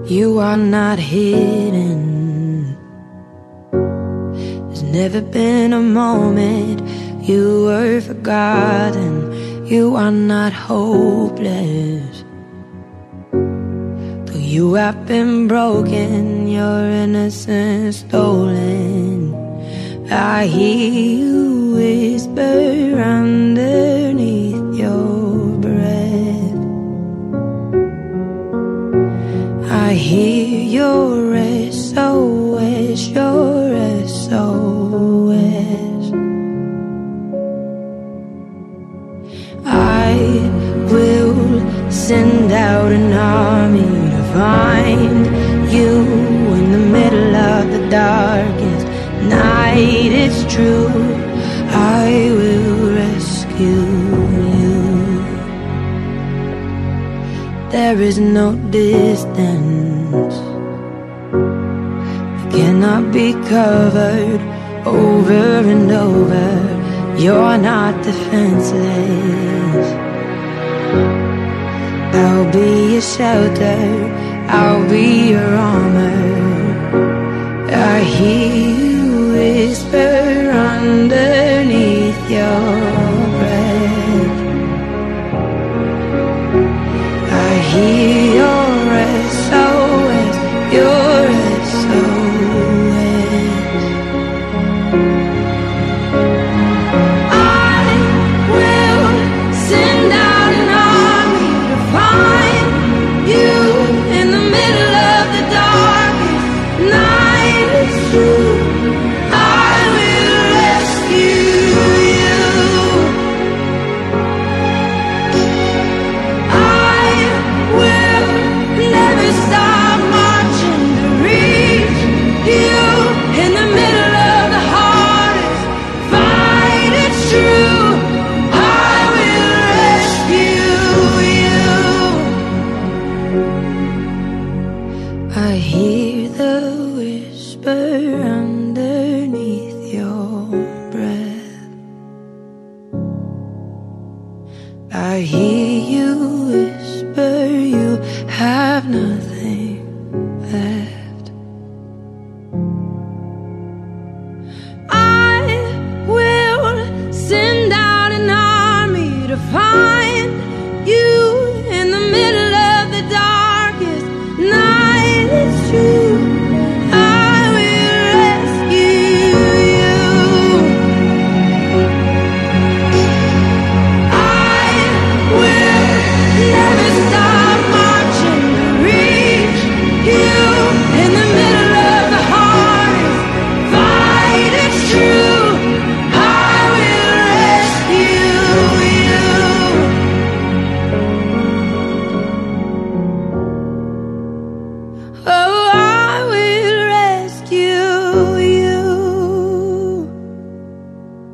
You are not hidden. There's never been a moment you were forgotten. You are not hopeless. Though you have been broken, your innocence stolen, I hear you whisper underneath your breath. I hear your SOS, your SOS. I will send out an army to find you in the middle of the darkest night. It's true, I will rescue you. There is no distance that cannot be covered over and over. You're not defenseless. I'll be your shelter, I'll be your armor. I hear you whisper underneath your breath. I hear your SOS, your SOS. I will send out an army to find you in the middle of the darkest night. It's true, I will rescue you. I will never stop marching to reach you in the middle of the hardest fight. It's true, I will rescue you. I hear the whisper underneath your breath. I hear